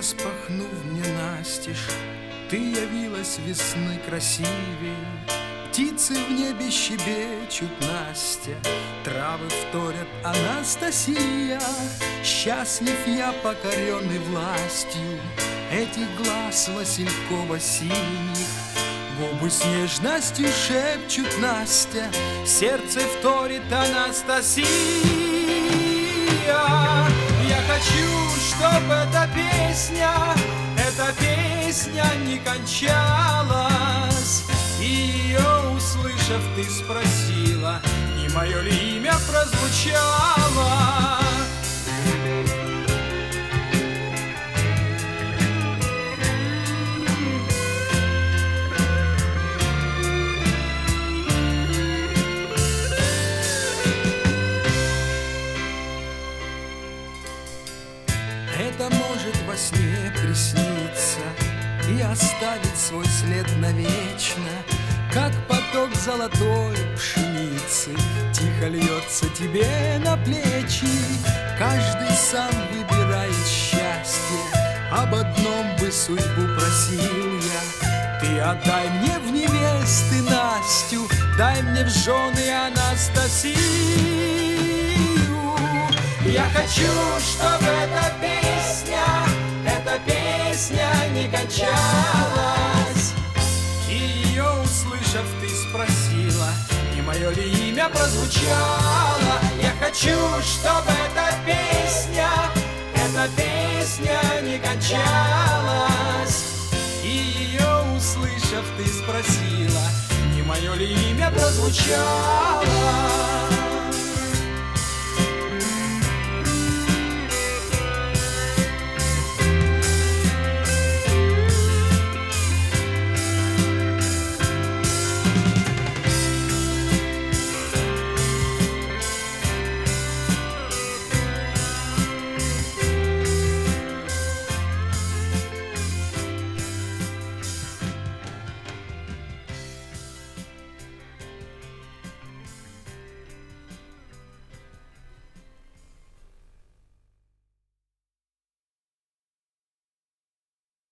распахнув мне настежь, ты явилась весны красивей. Птицы в небе щебечут, Настя, травы вторят, Анастасия. Счастлив я, покоренный властью этих глаз васильково-синих. Губы с нежностью шепчут, Настя, сердце вторит, Анастасия. Я хочу, чтобы эта песня не кончалась. И ее услышав, ты спросила, не мое ли имя прозвучало. Это может во сне присниться и оставить свой след навечно, как поток золотой пшеницы тихо льется тебе на плечи. Каждый сам выбирает счастье, об одном бы судьбу просил я. Ты отдай мне в невесты Настю, дай мне в жены Анастасию. Я хочу, чтобы эта песня не кончалась. И ее услышав, ты спросила, не мое ли имя прозвучало. Я хочу, чтобы эта песня не кончалась. И ее услышав, ты спросила, не мое ли имя прозвучало.